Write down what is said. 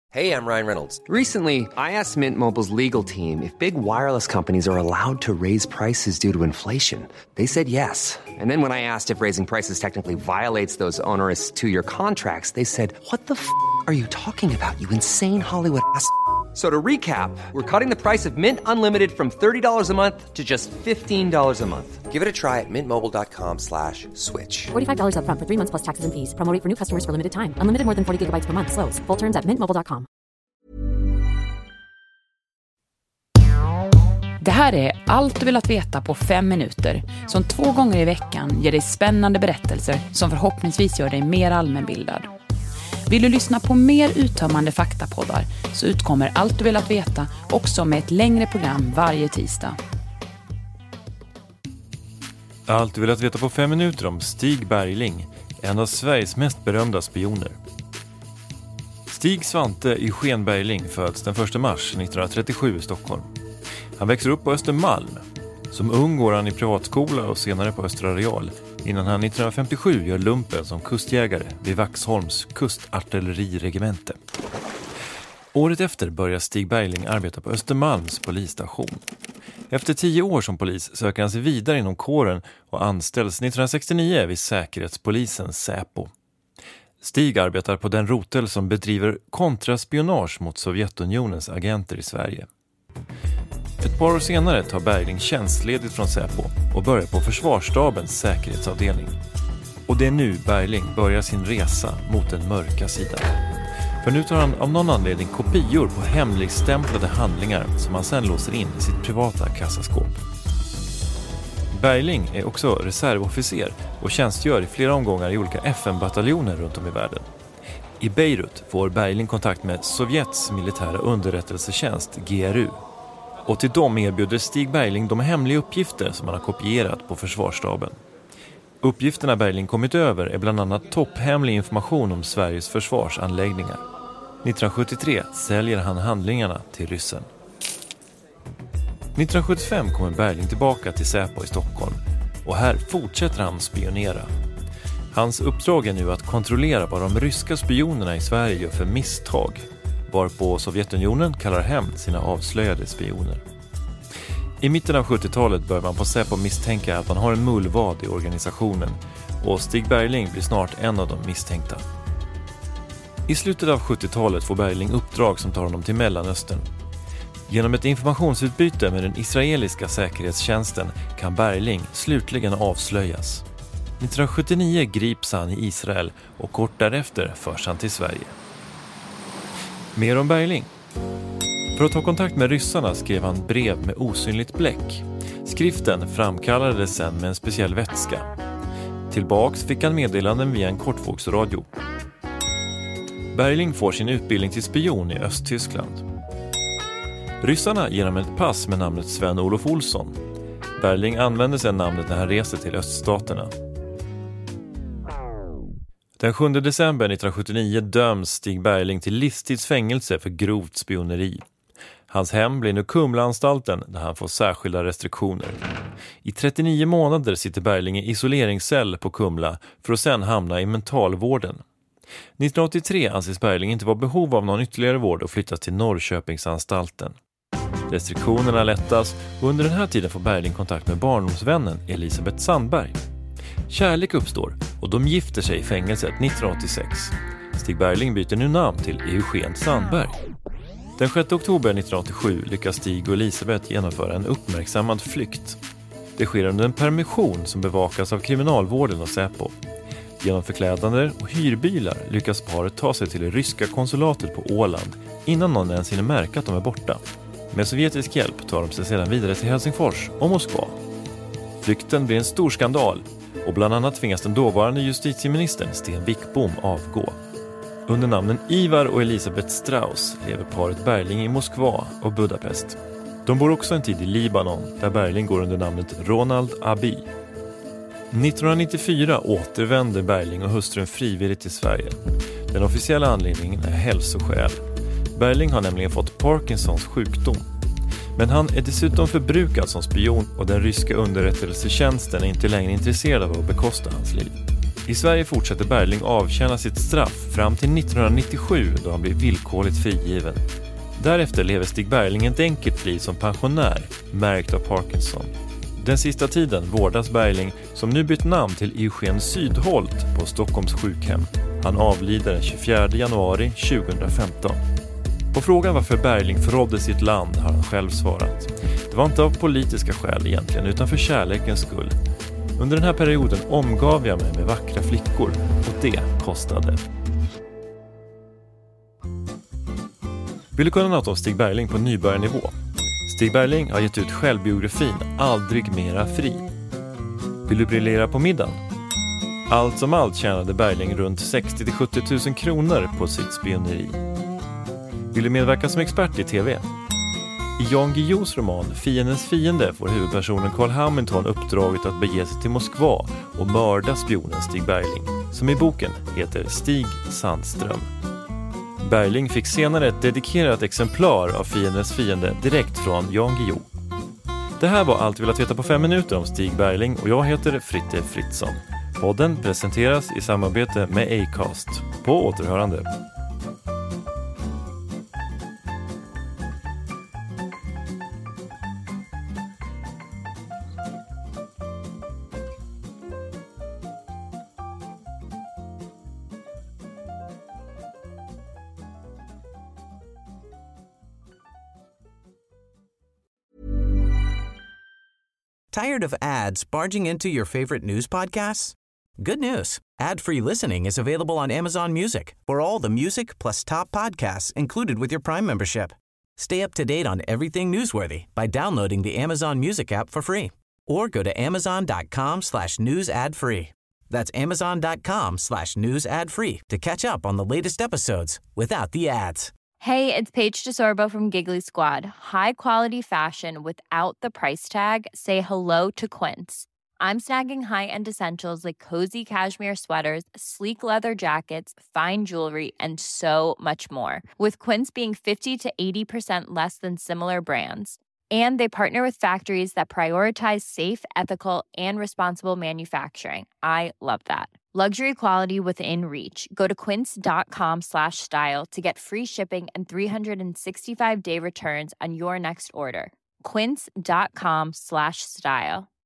Hey, I'm Ryan Reynolds. Recently, I asked Mint Mobile's legal team if big wireless companies are allowed to raise prices due to inflation. They said yes. And then when I asked if raising prices technically violates those onerous two-year contracts, they said, "What the are you talking about, you insane Hollywood ass?" So to recap, we're cutting the price of Mint Unlimited from $30 a month to just $15 a month. Give it a try at mintmobile.com/switch. $45 up front for 3 months plus taxes and fees. Promo rate for new customers for limited time. Unlimited more than 40 gigabytes per month. Slows full terms at mintmobile.com. Det här är Allt du vill att veta på 5 minuter, som 2 gånger i veckan ger dig spännande berättelser som förhoppningsvis gör dig mer allmänbildad. Vill du lyssna på mer uttömmande faktapoddar så utkommer Allt du vill att veta också med ett längre program varje tisdag. Allt du vill att veta på 5 minuter om Stig Bergling, en av Sveriges mest berömda spioner. Stig Svante Eugen Bergling föds den 1 mars 1937 i Stockholm. Han växer upp på Östermalm. Som ung går han i privatskola och senare på Östra Real, innan han 1957 gör lumpen som kustjägare vid Vaxholms kustartilleriregemente. Året efter börjar Stig Bergling arbeta på Östermalms polisstation. Efter 10 år som polis söker han sig vidare inom kåren och anställs 1969 vid Säkerhetspolisen Säpo. Stig arbetar på den rotel som bedriver kontraspionage mot Sovjetunionens agenter i Sverige. Ett par år senare tar Bergling tjänstledigt från Säpo och börjar på Försvarsstabens säkerhetsavdelning. Och det är nu Bergling börjar sin resa mot den mörka sidan. För nu tar han av någon anledning kopior på hemligstämplade handlingar som han sedan låser in i sitt privata kassaskåp. Bergling är också reservofficer och tjänstgör i flera omgångar i olika FN-bataljoner runt om i världen. I Beirut får Bergling kontakt med Sovjets militära underrättelsetjänst GRU. Och till dem erbjuder Stig Bergling de hemliga uppgifter som han har kopierat på Försvarsstaben. Uppgifterna Bergling kommit över är bland annat topphemlig information om Sveriges försvarsanläggningar. 1973 säljer han handlingarna till ryssen. 1975 kommer Bergling tillbaka till Säpo i Stockholm och här fortsätter han spionera. Hans uppdrag är nu att kontrollera vad de ryska spionerna i Sverige gör för misstag, varpå Sovjetunionen kallar hem sina avslöjade spioner. I mitten av 70-talet börjar man på Säpo misstänka att man har en mullvad i organisationen och Stig Bergling blir snart en av de misstänkta. I slutet av 70-talet får Bergling uppdrag som tar honom till Mellanöstern. Genom ett informationsutbyte med den israeliska säkerhetstjänsten kan Bergling slutligen avslöjas. 1979 grips han i Israel och kort därefter förs han till Sverige. Mer om Bergling. För att ta kontakt med ryssarna skrev han brev med osynligt bläck. Skriften framkallades sen med en speciell vätska. Tillbaks fick han meddelanden via en kortvågsradio. Bergling får sin utbildning till spion i Östtyskland. Ryssarna ger honom ett pass med namnet Sven-Olof Olsson. Bergling använder sedan namnet när han reser till öststaterna. Den 7 december 1979 döms Stig Bergling till livstidsfängelse för grovt spioneri. Hans hem blir nu Kumlaanstalten där han får särskilda restriktioner. I 39 månader sitter Bergling i isoleringscell på Kumla för att sedan hamna i mentalvården. 1983 anses Bergling inte vara behov av någon ytterligare vård och flyttas till Norrköpingsanstalten. Restriktionerna lättas och under den här tiden får Bergling kontakt med barndomsvännen Elisabeth Sandberg. Kärlek uppstår och de gifter sig i fängelset 1986. Stig Bergling byter nu namn till Eugen Sandberg. Den 6 oktober 1987 lyckas Stig och Elisabeth genomföra en uppmärksammad flykt. Det sker under en permission som bevakas av kriminalvården och Säpo. Genom förklädnader och hyrbilar lyckas paret ta sig till det ryska konsulatet på Åland innan någon ens hinner märka att de är borta. Med sovjetisk hjälp tar de sig sedan vidare till Helsingfors och Moskva. Flykten blir en stor skandal och bland annat tvingas den dåvarande justitieministern Sten Wickbom avgå. Under namnen Ivar och Elisabeth Strauss lever paret Bergling i Moskva och Budapest. De bor också en tid i Libanon där Bergling går under namnet Ronald Abi. 1994 återvänder Bergling och hustrun frivilligt till Sverige. Den officiella anledningen är hälsoskäl. Bergling har nämligen fått Parkinsons sjukdom. Men han är dessutom förbrukad som spion och den ryska underrättelsetjänsten är inte längre intresserad av att bekosta hans liv. I Sverige fortsätter Bergling avtjäna sitt straff fram till 1997 då han blir villkorligt frigiven. Därefter lever Stig Bergling ett enkelt liv som pensionär, märkt av Parkinson. Den sista tiden vårdas Bergling, som nu bytt namn till Eugen Sydholt, på Stockholms sjukhem. Han avlider den 24 januari 2015. På frågan varför Bergling förrådde sitt land har han själv svarat: det var inte av politiska skäl egentligen, utan för kärlekens skull. Under den här perioden omgav jag mig med vackra flickor, och det kostade. Vill du kunna något om Stig Bergling på nybörjarnivå? Stig Bergling har gett ut självbiografin Aldrig mera fri. Vill du briljera på middagen? Allt som allt tjänade Bergling runt 60 000 till 70 000 kronor på sitt spioneri. Vill du medverka som expert i tv? I Jan Guillous roman Fiendens fiende får huvudpersonen Carl Hamilton uppdraget att bege sig till Moskva och mörda spionen Stig Bergling, som i boken heter Stig Sandström. Bergling fick senare ett dedikerat exemplar av Fiendens fiende direkt från Jan Guillou. Det här var allt vi ville veta på 5 minuter om Stig Bergling, och jag heter Fritte Fritzson. Podden presenteras i samarbete med Acast. På återhörande. Tired of ads barging into your favorite news podcasts? Good news. Ad-free listening is available on Amazon Music for all the music plus top podcasts included with your Prime membership. Stay up to date on everything newsworthy by downloading the Amazon Music app for free or go to amazon.com/news ad free. That's amazon.com/news ad free to catch up on the latest episodes without the ads. Hey, it's Paige DeSorbo from Giggly Squad. High quality fashion without the price tag. Say hello to Quince. I'm snagging high-end essentials like cozy cashmere sweaters, sleek leather jackets, fine jewelry, and so much more. With Quince being 50 to 80% less than similar brands. And they partner with factories that prioritize safe, ethical, and responsible manufacturing. I love that. Luxury quality within reach. Go to quince.com/style to get free shipping and 365-day returns on your next order. Quince.com/style.